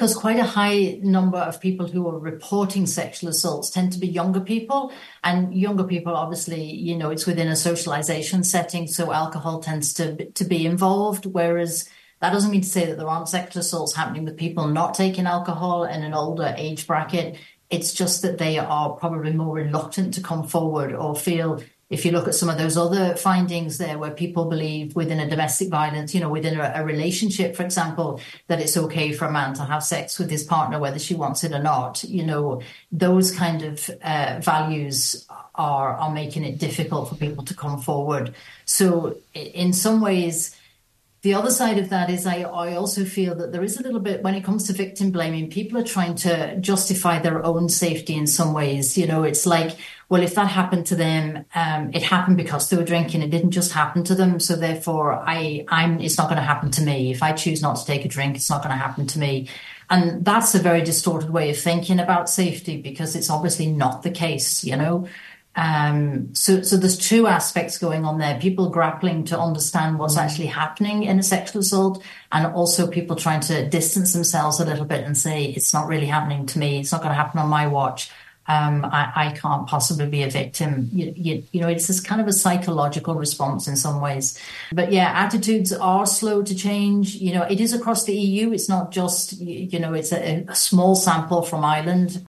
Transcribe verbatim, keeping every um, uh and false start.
because quite a high number of people who are reporting sexual assaults tend to be younger people, and younger people, obviously, you know, it's within a socialization setting, so alcohol tends to to be involved, whereas that doesn't mean to say that there aren't sexual assaults happening with people not taking alcohol in an older age bracket. It's just that they are probably more reluctant to come forward or feel, if you look at some of those other findings there where people believe within a domestic violence, you know, within a, a relationship, for example, that it's okay for a man to have sex with his partner, whether she wants it or not, you know, those kind of uh, values are, are making it difficult for people to come forward. So in some ways, the other side of that is I, I also feel that there is a little bit, when it comes to victim blaming, people are trying to justify their own safety in some ways. You know, it's like, well, if that happened to them, um, it happened because they were drinking. It didn't just happen to them. So therefore, I, I'm, it's not going to happen to me. If I choose not to take a drink, it's not going to happen to me. And that's a very distorted way of thinking about safety, because it's obviously not the case, you know. Um, so, so there's two aspects going on there. People grappling to understand what's actually happening in a sexual assault, and also people trying to distance themselves a little bit and say, it's not really happening to me. It's not going to happen on my watch. Um, I, I can't possibly be a victim. You, you, you know, it's this kind of a psychological response in some ways. But yeah, attitudes are slow to change. You know, it is across the E U. It's not just, you know, it's a, a small sample from Ireland.